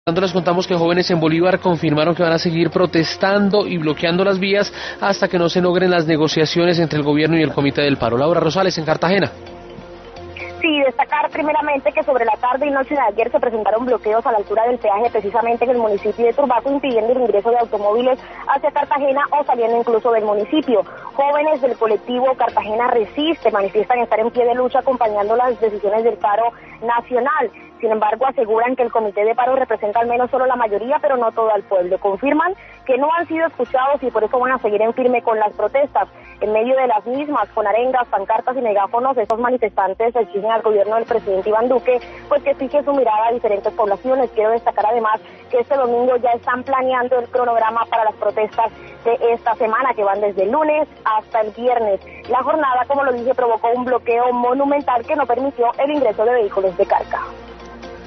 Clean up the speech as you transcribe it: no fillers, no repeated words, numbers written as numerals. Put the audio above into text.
Les contamos que jóvenes en Bolívar confirmaron que van a seguir protestando y bloqueando las vías hasta que no se logren las negociaciones entre el gobierno y el Comité del Paro. Laura Rosales, en Cartagena. Sí, destacar primeramente que sobre la tarde y noche de ayer se presentaron bloqueos a la altura del peaje precisamente en el municipio de Turbaco, impidiendo el ingreso de automóviles hacia Cartagena o saliendo incluso del municipio. Jóvenes del colectivo Cartagena Resiste manifiestan estar en pie de lucha acompañando las decisiones del paro nacional. Sin embargo, aseguran que el comité de paro representa al menos solo la mayoría, pero no todo al pueblo. Confirman que no han sido escuchados y por eso van a seguir en firme con las protestas. En medio de las mismas, con arengas, pancartas y megáfonos, estos manifestantes exigen al gobierno del presidente Iván Duque pues que fije su mirada a diferentes poblaciones. Quiero destacar además que este domingo ya están planeando el cronograma para las protestas de esta semana, que van desde el lunes hasta el viernes. La jornada, como lo dije, provocó un bloqueo monumental que no permitió el ingreso de vehículos de carga.